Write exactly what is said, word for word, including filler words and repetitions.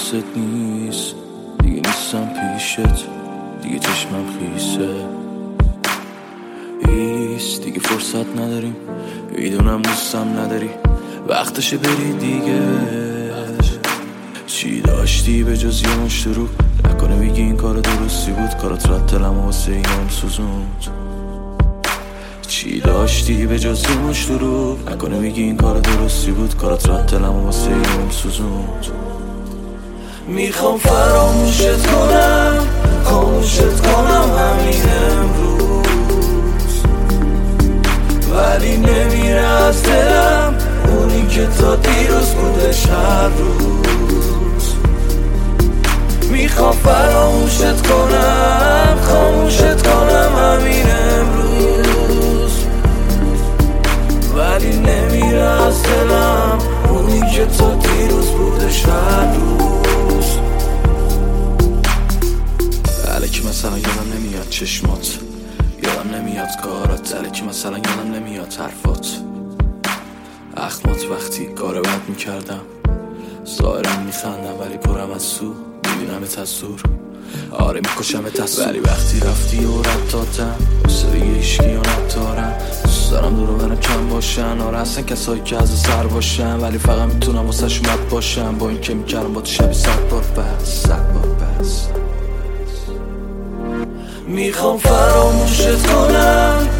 حواست نیست، دیگه نیستم پیشت، دیگه چشمم خیسه ایست، دیگه فرصت نداریم، میدونم دوستم نداری، وقتشه بری دیگه. چی داشتی به جز یه مشت رو؟ نکنه میگی این کار درستی بود، کارات رد دلم و واسه اینم سوزوند. چی داشتی به جز یه مشت رو؟ نکنه میگی این کار درستی بود، کارات رد دلم و واسه اینم سوزوند. میخوام فراموشت کنم، خاموشت کنم همین امروز، ولی نمیره از دلم اونی که تا دیروز بودش هر روز. میخوام فراموشت کنم، خاموشت کنم همین امروز، ولی نمیره از دلم اونی که تا دیروز بودش هر روز. الکی مثلا یادم نمیاد چشمات، یادم نمیاد کارات، الکی مثلا یادم نمیاد حرفات، اخمات وقتی کار بد میکردم، ظاهرا میخندم ولی پرم از سو، میبینمت از دور، آره میکشمت از سو، ولی وقتی رفتی و رد دادم واسه دیگه هیچکی رو ندارم. دوست دارم دور و برم کم باشن، آره هستن کسایی که از سر باشن، ولی فقط میتونم واسه شمت باشم، با این که میکردم با تو شبی صد بار بس، صد بار بس. میخوام فراموشت کنم،